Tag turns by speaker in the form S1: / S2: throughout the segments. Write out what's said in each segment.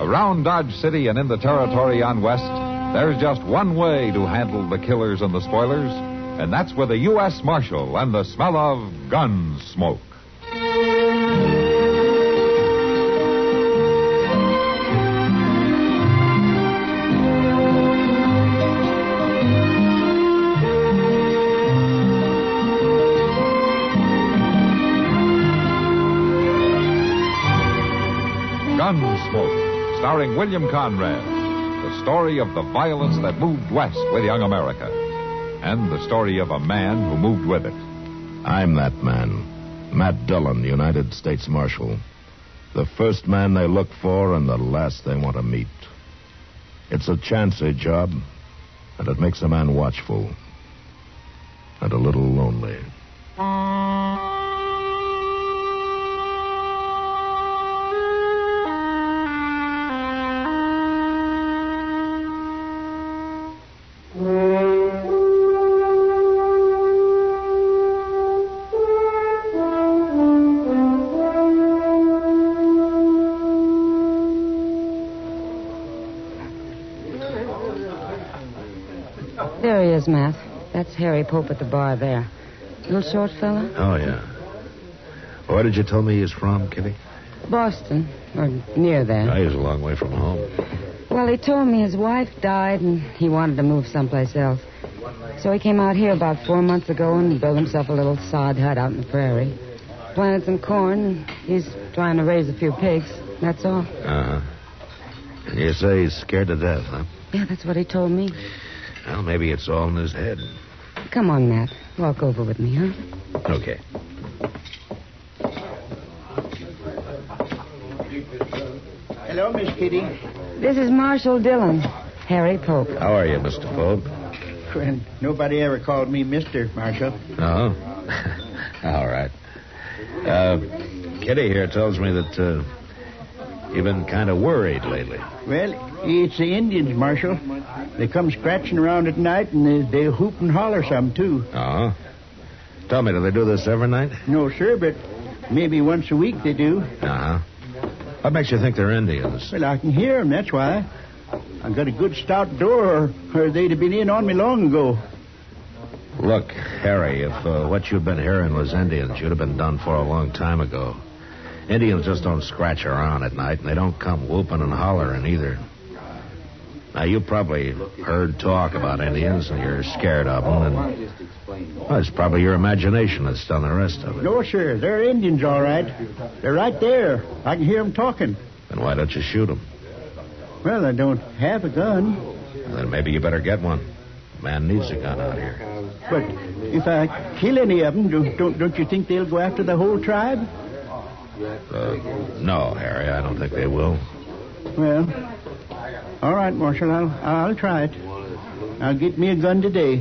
S1: Around Dodge City and in the territory on West, there's just one way to handle the killers and the spoilers, and that's with a U.S. Marshal and the smell of gun smoke. Gunsmoke, starring William Conrad. The story of the violence that moved west with young America. And the story of a man who moved with it.
S2: I'm that man. Matt Dillon, United States Marshal. The first man they look for and the last they want to meet. It's a chancy job, and it makes a man watchful. And a little lonely.
S3: There he is, Matt. That's Harry Pope at the bar there. Little short fella?
S2: Oh, yeah. Where did you tell me he's from, Kitty?
S3: Boston, or near there.
S2: He's a long way from home.
S3: Well, he told me his wife died and he wanted to move someplace else. So he came out here about 4 months ago and built himself a little sod hut out in the prairie. Planted some corn, and he's trying to raise a few pigs. That's all.
S2: Uh-huh. And you say he's scared to death, huh?
S3: Yeah, that's what he told me.
S2: Well, maybe it's all in his head.
S3: Come on, Matt. Walk over with me, huh?
S2: Okay.
S4: Hello, Miss Kitty.
S3: This is Marshal Dillon, Harry Pope.
S2: How are you, Mr. Pope?
S4: Well, nobody ever called me Mr. Marshal.
S2: No? All right. Kitty here tells me that you've been kind of worried lately.
S4: Well, it's the Indians, Marshal. They come scratching around at night, and they hoop and holler some, too.
S2: Oh? Tell me, do they do this every night?
S4: No, sir, but maybe once a week they do.
S2: Uh-huh. What makes you think they're Indians?
S4: Well, I can hear them, that's why. I've got a good stout door, or they'd have been in on me long ago.
S2: Look, Harry, if what you've been hearing was Indians, you'd have been done for a long time ago. Indians just don't scratch around at night, and they don't come whooping and hollering either. Now, you probably heard talk about Indians, and you're scared of them, and well, it's probably your imagination that's done the rest of it.
S4: No, sir, they're Indians, all right. They're right there. I can hear them talking.
S2: Then why don't you shoot them?
S4: Well, I don't have a gun.
S2: Well, then maybe you better get one. A man needs a gun out here.
S4: But if I kill any of them, don't you think they'll go after the whole tribe?
S2: No, Harry, I don't think they will.
S4: Well, all right, Marshal, I'll try it. I'll get me a gun today.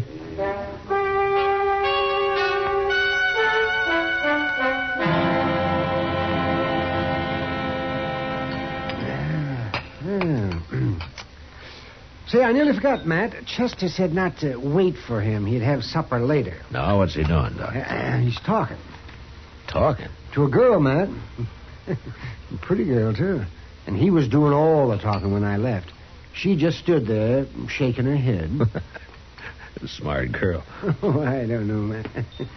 S5: Say, I nearly forgot, Matt. Chester said not to wait for him. He'd have supper later.
S2: No, what's he doing, Doc?
S5: He's talking.
S2: Talking?
S5: To a girl, Matt. A pretty girl, too. And he was doing all the talking when I left. She just stood there, shaking her head.
S2: Smart girl.
S5: Oh, I don't know, Matt.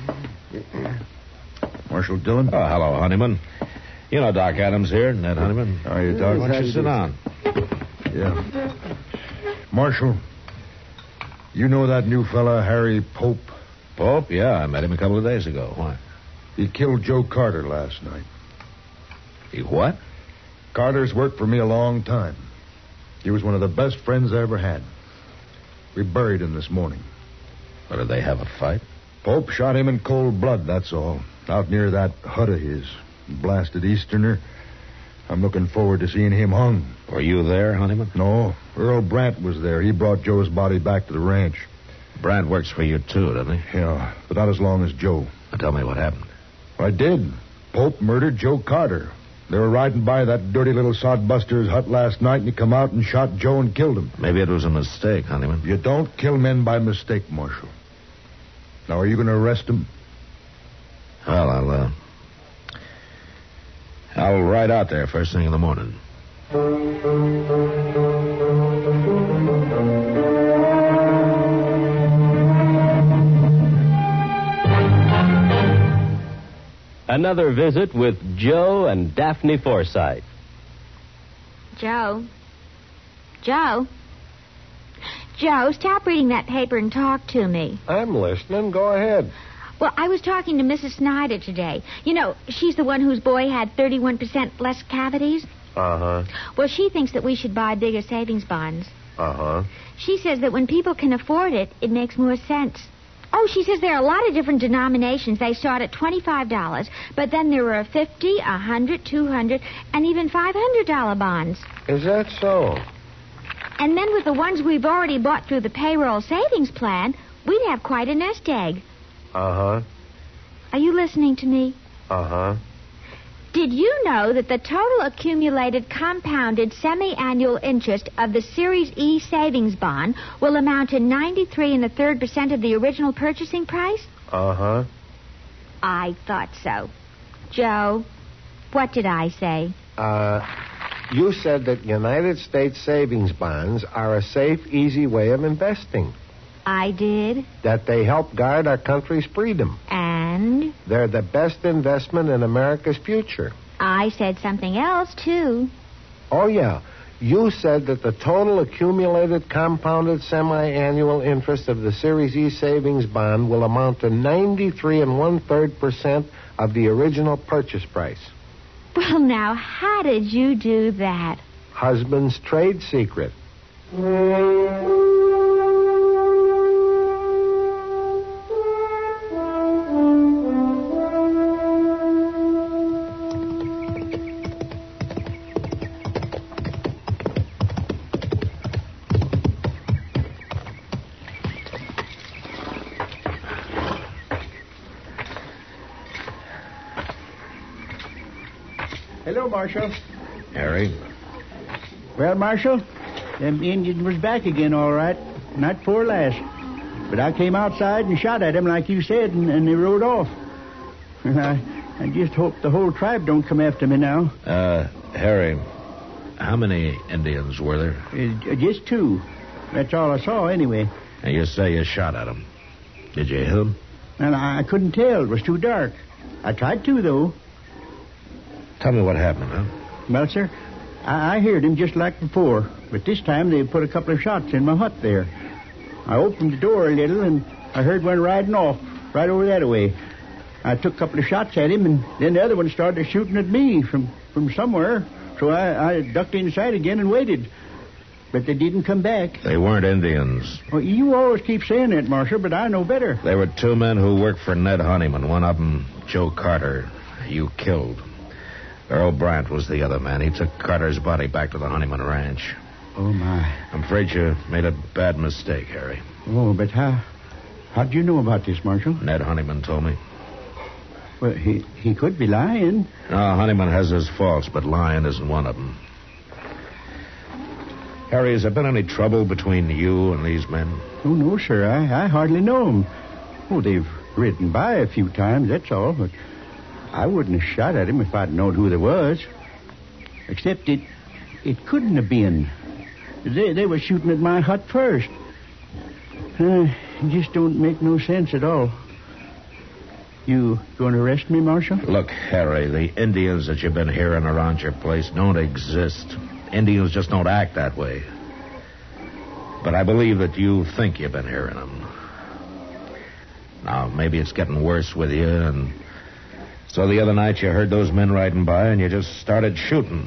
S6: Marshal Dillon?
S2: Oh, hello, Honeyman. You know Doc Adams here, Ned Honeyman.
S6: How are you, Doc?
S2: Why don't you sit down?
S6: Yeah. Marshal, you know that new fella, Harry Pope?
S2: Pope? Yeah, I met him a couple of days ago. Why?
S6: He killed Joe Carter last night.
S2: He what?
S6: Carter's worked for me a long time. He was one of the best friends I ever had. We buried him this morning.
S2: Or did they have a fight?
S6: Pope shot him in cold blood, that's all. Out near that hut of his. Blasted Easterner. I'm looking forward to seeing him hung.
S2: Were you there, Honeyman?
S6: No. Earl Brandt was there. He brought Joe's body back to the ranch.
S2: Brandt works for you, too, doesn't he?
S6: Yeah, but not as long as Joe.
S2: Now tell me what happened.
S6: I did. Pope murdered Joe Carter. They were riding by that dirty little sodbuster's hut last night, and he come out and shot Joe and killed him.
S2: Maybe it was a mistake, Honeyman.
S6: You don't kill men by mistake, Marshal. Now, are you going to arrest him?
S2: Well, I'll ride out there first thing in the morning.
S7: Another visit with Joe and Daphne Forsythe.
S8: Joe? Joe? Joe, stop reading that paper and talk to me.
S9: I'm listening. Go ahead.
S8: Well, I was talking to Mrs. Snyder today. You know, she's the one whose boy had 31% less cavities.
S9: Uh-huh.
S8: Well, she thinks that we should buy bigger savings bonds.
S9: Uh-huh.
S8: She says that when people can afford it, it makes more sense. Oh, she says there are a lot of different denominations. They start at $25, but then there are $50, $100, $200, and even $500 bonds.
S9: Is that so?
S8: And then with the ones we've already bought through the payroll savings plan, we'd have quite a nest egg.
S9: Uh-huh.
S8: Are you listening to me?
S9: Uh-huh.
S8: Did you know that the total accumulated compounded semi-annual interest of the Series E savings bond will amount to 93 1/3% of the original purchasing price?
S9: Uh-huh.
S8: I thought so. Joe, what did I say?
S9: You said that United States savings bonds are a safe, easy way of investing.
S8: I did.
S9: That they help guard our country's freedom.
S8: And?
S9: They're the best investment in America's future.
S8: I said something else, too.
S9: Oh, yeah. You said that the total accumulated compounded semi-annual interest of the Series E savings bond will amount to 93 1/3% of the original purchase price.
S8: Well, now, how did you do that?
S9: Husband's trade secret.
S4: Hello, Marshal.
S2: Harry?
S4: Well, Marshal, them Indians was back again, all right. Not for last. But I came outside and shot at them, like you said, and they rode off. I just hope the whole tribe don't come after me now.
S2: Harry, how many Indians were there?
S4: Just 2. That's all I saw, anyway.
S2: And you say you shot at them. Did you hit them?
S4: And I couldn't tell. It was too dark. I tried to, though.
S2: Tell me what happened, huh?
S4: Well, sir, I heard him just like before, but this time they put a couple of shots in my hut there. I opened the door a little, and I heard one riding off right over that way. I took a couple of shots at him, and then the other one started shooting at me from somewhere. So I ducked inside again and waited. But they didn't come back.
S2: They weren't Indians.
S4: Well, you always keep saying that, Marshal, but I know better.
S2: They were 2 men who worked for Ned Honeyman. One of them, Joe Carter, you killed. Earl Brandt was the other man. He took Carter's body back to the Honeyman Ranch.
S4: Oh, my.
S2: I'm afraid you made a bad mistake, Harry.
S4: Oh, but how'd you know about this, Marshal?
S2: Ned Honeyman told me.
S4: Well, he could be lying.
S2: No, Honeyman has his faults, but lying isn't one of them. Harry, has there been any trouble between you and these men?
S4: Oh, no, sir. I hardly know them. Oh, they've ridden by a few times, that's all, but I wouldn't have shot at him if I'd known who there was. Except it couldn't have been. They were shooting at my hut first. It just don't make no sense at all. You going to arrest me, Marshal?
S2: Look, Harry, the Indians that you've been hearing around your place don't exist. Indians just don't act that way. But I believe that you think you've been hearing them. Now, maybe it's getting worse with you, and so the other night you heard those men riding by and you just started shooting.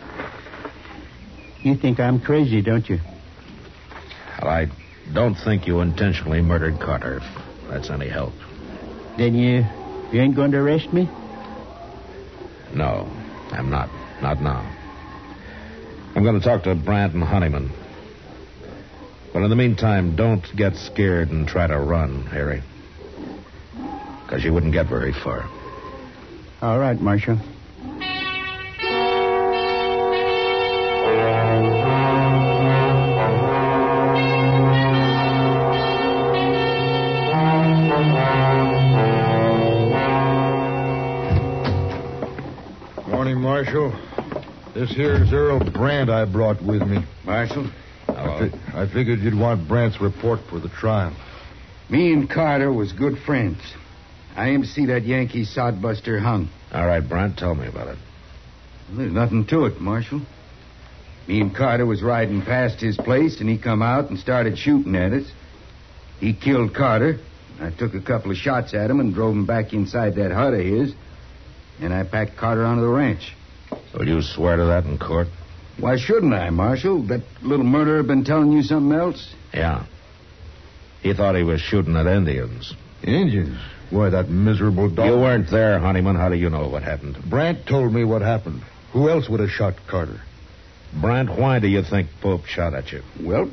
S4: You think I'm crazy, don't you?
S2: Well, I don't think you intentionally murdered Carter, if that's any help.
S4: Then you ain't going to arrest me?
S2: No, I'm not. Not now. I'm going to talk to Brandt and Honeyman. But in the meantime, don't get scared and try to run, Harry. Because you wouldn't get very far.
S4: All right, Marshal.
S6: Morning, Marshal. This here's Earl Brandt I brought with me.
S10: Marshal?
S6: I figured you'd want Brandt's report for the trial.
S10: Me and Carter was good friends. I aim to see that Yankee sodbuster hung.
S2: All right, Brandt, tell me about it.
S10: Well, there's nothing to it, Marshal. Me and Carter was riding past his place, and he come out and started shooting at us. He killed Carter. I took a couple of shots at him and drove him back inside that hut of his. And I packed Carter onto the ranch.
S2: Will you swear to that in court?
S10: Why shouldn't I, Marshal? That little murderer been telling you something else?
S2: Yeah. He thought he was shooting at Indians.
S6: Indians? Why, that miserable dog...
S2: You weren't there, Honeyman. How do you know what happened?
S6: Brandt told me what happened. Who else would have shot Carter?
S2: Brandt, why do you think Pope shot at you?
S10: Well,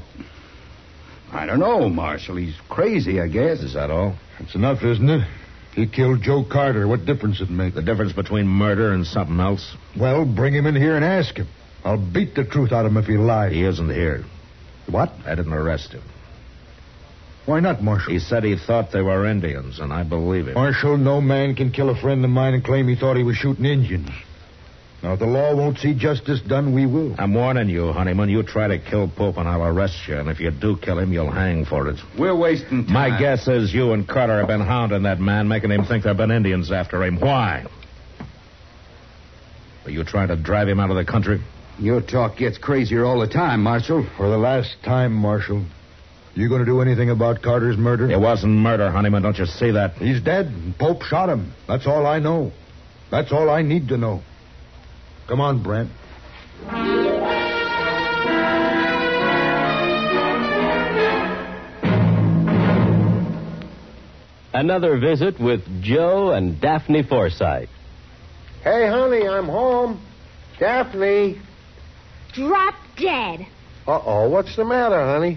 S10: I don't know, Marshal. He's crazy, I guess.
S2: Is that all?
S6: That's enough, isn't it? He killed Joe Carter. What difference it make?
S2: The difference between murder and something else?
S6: Well, bring him in here and ask him. I'll beat the truth out of him if he lies.
S2: He isn't here.
S6: What?
S2: I didn't arrest him.
S6: Why not, Marshal?
S2: He said he thought they were Indians, and I believe him.
S6: Marshal, no man can kill a friend of mine and claim he thought he was shooting Indians. Now, if the law won't see justice done, we will.
S2: I'm warning you, Honeyman. You try to kill Pope, and I'll arrest you. And if you do kill him, you'll hang for it.
S10: We're wasting time.
S2: My guess is you and Carter have been hounding that man, making him think there have been Indians after him. Why? Are you trying to drive him out of the country?
S10: Your talk gets crazier all the time, Marshal.
S6: For the last time, Marshal. You going to do anything about Carter's murder?
S2: It wasn't murder, Honeyman. Don't you see that?
S6: He's dead, and Pope shot him. That's all I know. That's all I need to know. Come on, Brent.
S7: Another visit with Joe and Daphne Forsythe.
S9: Hey, honey, I'm home. Daphne.
S8: Drop dead.
S9: Uh-oh, what's the matter, honey?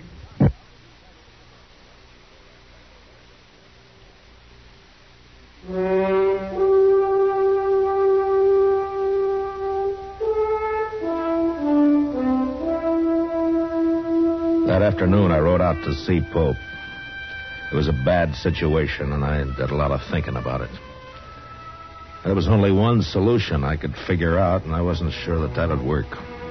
S2: That afternoon, I rode out to see Pope. It was a bad situation, and I did a lot of thinking about it. There was only one solution I could figure out, and I wasn't sure that would work.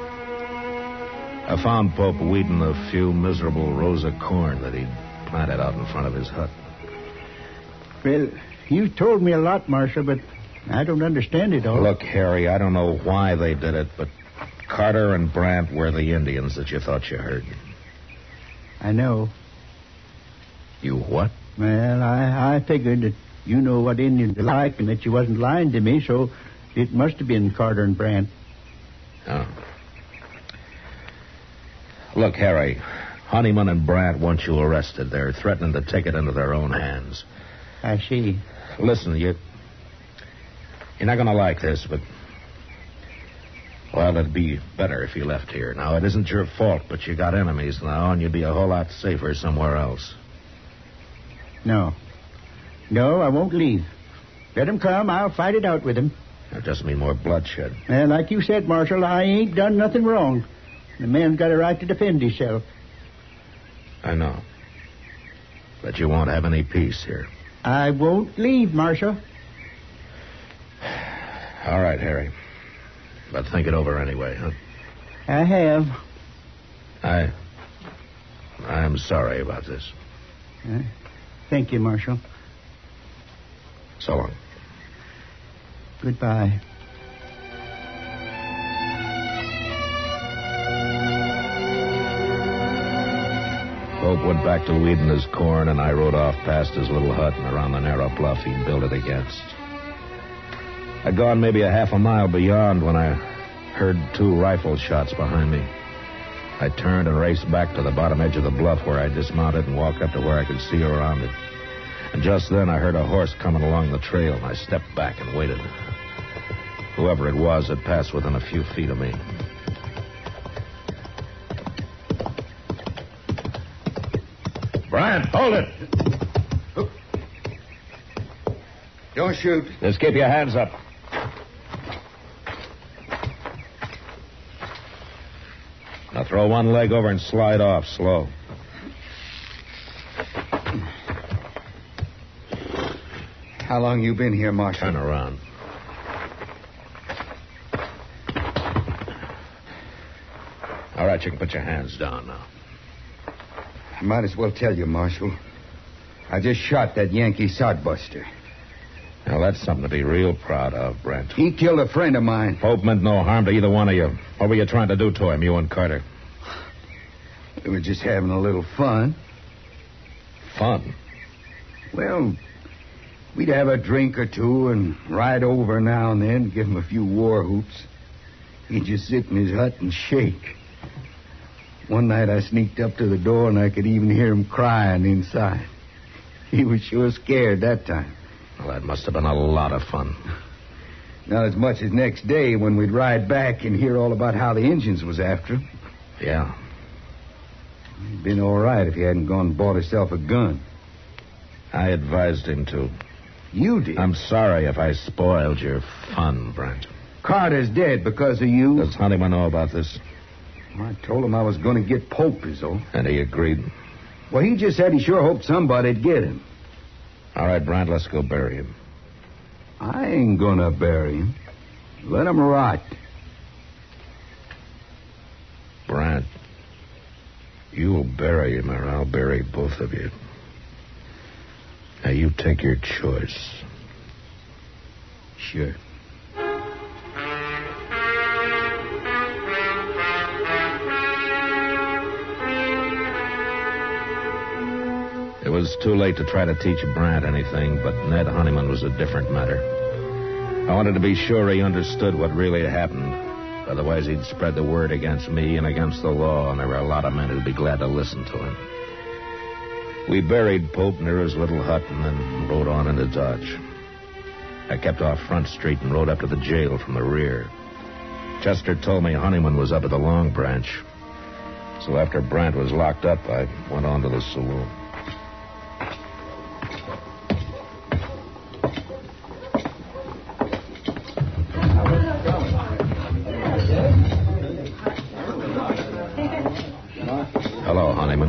S2: I found Pope weeding a few miserable rows of corn that he'd planted out in front of his hut.
S4: Well, you told me a lot, Marshal, but I don't understand it all.
S2: Look, Harry, I don't know why they did it, but Carter and Brandt were the Indians that you thought you heard.
S4: I know.
S2: You what?
S4: Well, I figured that you know what Indians are like and that you wasn't lying to me, so it must have been Carter and Brandt.
S2: Oh. Look, Harry, Honeyman and Brandt want you arrested. They're threatening to take it into their own hands.
S4: I see.
S2: Listen, you're not going to like this, but... Well, it'd be better if you left here. Now, it isn't your fault, but you got enemies now, and you'd be a whole lot safer somewhere else.
S4: No, I won't leave. Let him come. I'll fight it out with him.
S2: That'll just mean more bloodshed.
S4: And like you said, Marshal, I ain't done nothing wrong. The man's got a right to defend himself.
S2: I know. But you won't have any peace here.
S4: I won't leave, Marshal.
S2: All right, Harry. But think it over anyway, huh?
S4: I have.
S2: I'm sorry about this.
S4: Thank you, Marshal.
S2: So long.
S4: Goodbye.
S2: Pope went back to weeding his corn, and I rode off past his little hut and around the narrow bluff he'd built it against. I'd gone maybe a half a mile beyond when I heard 2 rifle shots behind me. I turned and raced back to the bottom edge of the bluff where I dismounted and walked up to where I could see around it. And just then I heard a horse coming along the trail, and I stepped back and waited. Whoever it was had passed within a few feet of me. Brian, hold it!
S10: Don't shoot.
S2: Just keep your hands up. Now throw one leg over and slide off slow.
S10: How long you been here, Marshal?
S2: Turn around. All right, you can put your hands down now.
S10: I might as well tell you, Marshal. I just shot that Yankee sodbuster.
S2: Now, that's something to be real proud of, Brent.
S10: He killed a friend of mine.
S2: Pope meant no harm to either one of you. What were you trying to do to him, you and Carter?
S10: We were just having a little fun.
S2: Fun?
S10: Well, we'd have a drink or two and ride over now and then, give him a few war whoops. He'd just sit in his hut and shake. One night I sneaked up to the door and I could even hear him crying inside. He was sure scared that time.
S2: Well, that must have been a lot of fun.
S10: Not as much as next day when we'd ride back and hear all about how the Injuns was after him.
S2: Yeah.
S10: He'd been all right if he hadn't gone and bought himself a gun.
S2: I advised him to.
S10: You did?
S2: I'm sorry if I spoiled your fun, Brent.
S10: Carter's dead because of you.
S2: Does Honeyman know about this?
S10: Well, I told him I was going to get Pope, is all.
S2: And he agreed?
S10: Well, he just said he sure hoped somebody'd get him.
S2: All right, Brent, let's go bury him.
S10: I ain't gonna bury him. Let him rot.
S2: Brent, you'll bury him or I'll bury both of you. Now, you take your choice.
S10: Sure.
S2: It was too late to try to teach Brant anything, but Ned Honeyman was a different matter. I wanted to be sure he understood what really happened. Otherwise, he'd spread the word against me and against the law, and there were a lot of men who'd be glad to listen to him. We buried Pope near his little hut and then rode on into Dodge. I kept off Front Street and rode up to the jail from the rear. Chester told me Honeyman was up at the Long Branch. So after Brant was locked up, I went on to the saloon. Hello, Honeyman.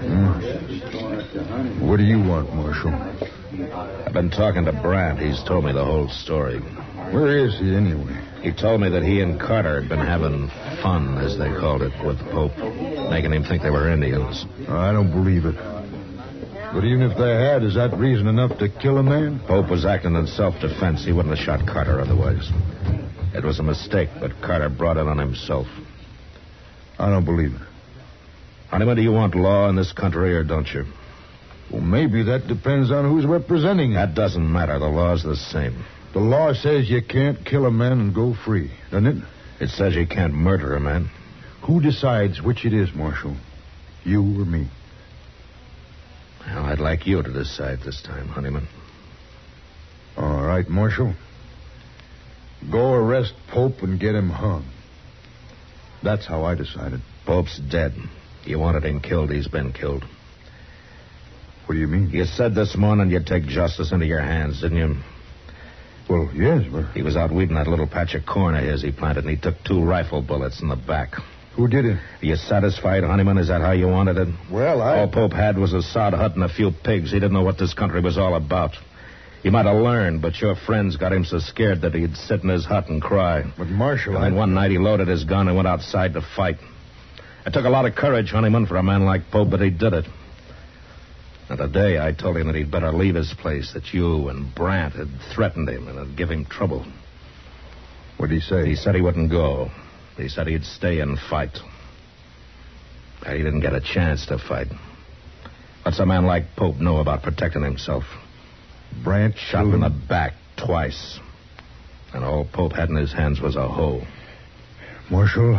S6: What do you want, Marshal?
S2: I've been talking to Brant. He's told me the whole story.
S6: Where is he, anyway?
S2: He told me that he and Carter had been having fun, as they called it, with Pope, making him think they were Indians.
S6: I don't believe it. But even if they had, is that reason enough to kill a man?
S2: Pope was acting in self-defense. He wouldn't have shot Carter otherwise. It was a mistake, but Carter brought it on himself.
S6: I don't believe it.
S2: Honeyman, do you want law in this country or don't you?
S6: Well, maybe that depends on who's representing it.
S2: That doesn't matter. The law's the same.
S6: The law says you can't kill a man and go free, doesn't it?
S2: It says you can't murder a man.
S6: Who decides which it is, Marshal? You or me?
S2: Well, I'd like you to decide this time, Honeyman.
S6: All right, Marshal. Go arrest Pope and get him hung. That's how I decided.
S2: Pope's dead. You wanted him killed. He's been killed.
S6: What do you mean?
S2: You said this morning you'd take justice into your hands, didn't you?
S6: Well, yes, but...
S2: He was out weeding that little patch of corn of his he planted, and he took 2 rifle bullets in the back.
S6: Who did it?
S2: Are you satisfied, Honeyman? Is that how you wanted it?
S6: Well,
S2: All Pope had was a sod hut and a few pigs. He didn't know what this country was all about. He might have learned, but your friends got him so scared that he'd sit in his hut and cry.
S6: But, Marshal,
S2: and then one night he loaded his gun and went outside to fight. It took a lot of courage, Honeyman, for a man like Pope, but he did it. And today I told him that he'd better leave his place, that you and Brant had threatened him and had given him trouble.
S6: What did he say?
S2: He said he wouldn't go. He said he'd stay and fight. He didn't get a chance to fight. What's a man like Pope know about protecting himself?
S6: Brant
S2: shot him in the back twice. And all Pope had in his hands was a hoe.
S6: Marshal,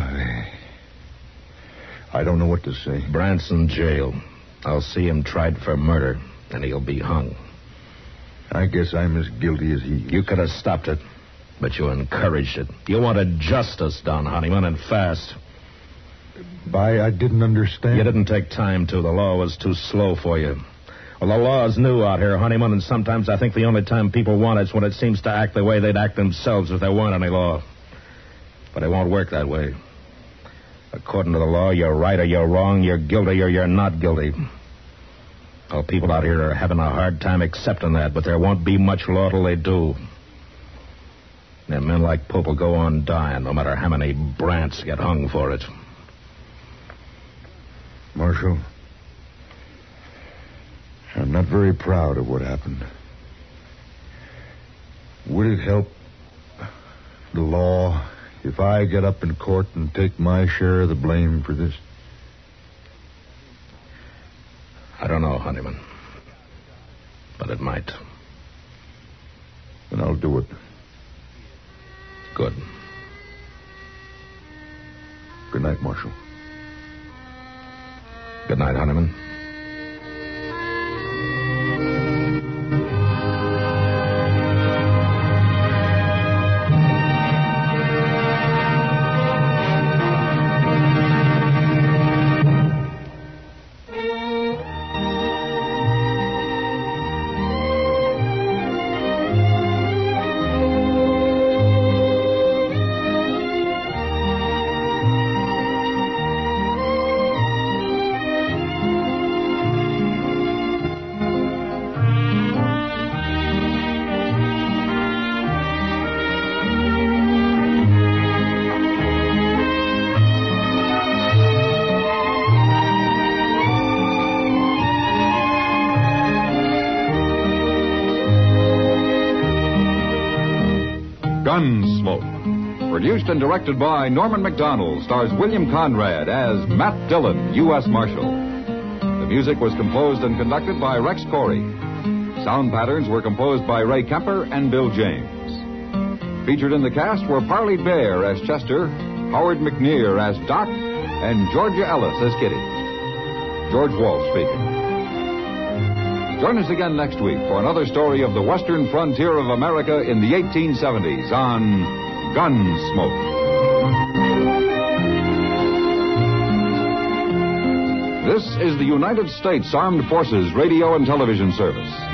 S6: I don't know what to say.
S2: Brant's in jail. I'll see him tried for murder, and he'll be hung.
S6: I guess I'm as guilty as he is.
S2: You could have stopped it, but you encouraged it. You wanted justice done, Honeyman, and fast.
S6: I didn't understand.
S2: You didn't take time to. The law was too slow for you. Well, the law's new out here, Honeyman, and sometimes I think the only time people want it's when it seems to act the way they'd act themselves if there weren't any law. But it won't work that way. According to the law, you're right or you're wrong, you're guilty or you're not guilty. Well, people out here are having a hard time accepting that, but there won't be much law till they do. And men like Pope will go on dying, no matter how many Brants get hung for it.
S6: Marshal. I'm not very proud of what happened. Would it help the law if I get up in court and take my share of the blame for this?
S2: I don't know, Honeyman. But it might.
S6: Then I'll do it.
S2: Good.
S6: Good night, Marshal.
S2: Good night, Honeyman.
S1: Gunsmoke. Produced and directed by Norman McDonald, stars William Conrad as Matt Dillon, U.S. Marshal. The music was composed and conducted by Rex Corey. Sound patterns were composed by Ray Kemper and Bill James. Featured in the cast were Parley Bear as Chester, Howard McNear as Doc, and Georgia Ellis as Kitty. George Walsh speaking. Join us again next week for another story of the western frontier of America in the 1870s on Gunsmoke. This is the United States Armed Forces Radio and Television Service.